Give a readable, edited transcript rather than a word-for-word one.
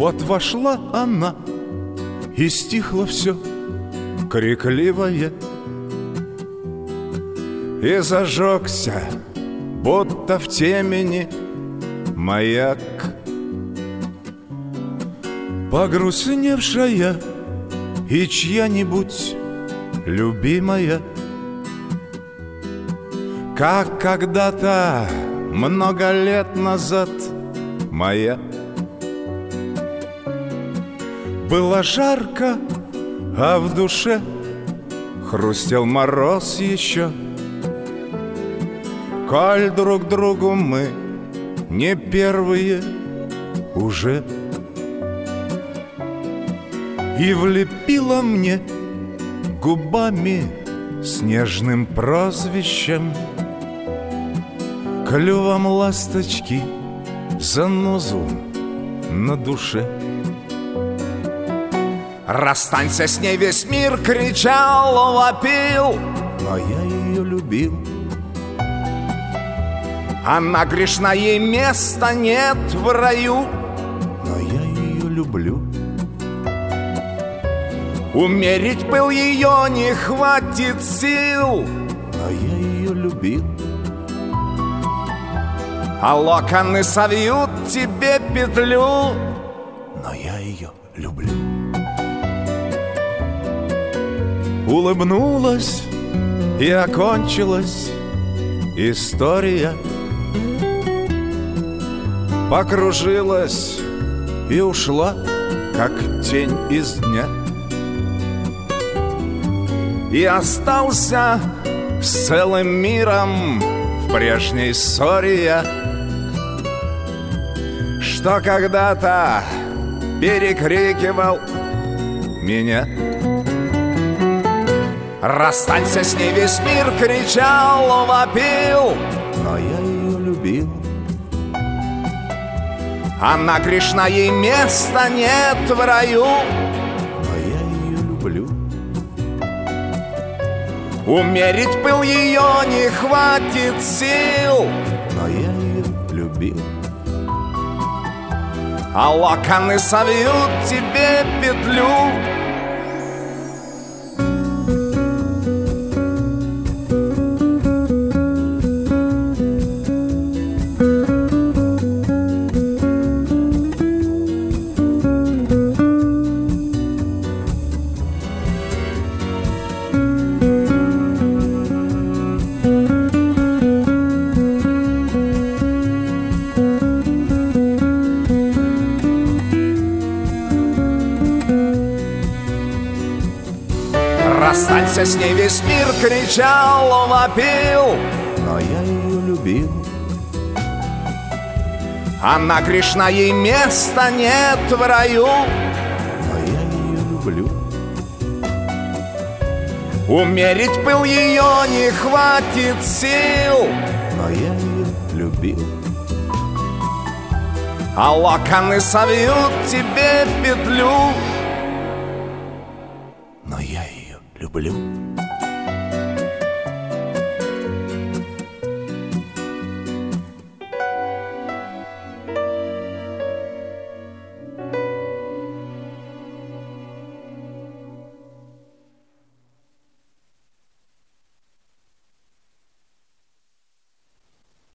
Вот вошла она, и стихло все крикливое, и зажегся, будто в темени, маяк. Погрустневшая и чья-нибудь любимая, как когда-то много лет назад моя. Было жарко, а в душе хрустел мороз еще. Коль друг другу мы не первые уже. И влепила мне губами с нежным прозвищем, клювом ласточки, занозу на душе. Расстанься с ней, весь мир кричал, вопил, но я ее любил. Она грешна, ей места нет в раю, но я ее люблю. Умерить пыл ее не хватит сил, но я ее любил. А локоны совьют тебе петлю, но я ее люблю. Улыбнулась и окончилась история. Покружилась и ушла, как тень из дня. И остался с целым миром в прежней ссоре я, что когда-то перекрикивал меня. Расстанься с ней, весь мир кричал, вопил, но я ее любил. Она грешна, ей места нет в раю, но я ее люблю. Умерить пыл ее не хватит сил, но я ее любил. А локоны совьют тебе петлю. Расстанься с ней, весь мир кричал, вопил, но я ее любил. Она грешна, ей места нет в раю, но я ее люблю. Умерить пыл ее не хватит сил, но я ее любил. А локоны совьют тебе петлю, но я ее люблю.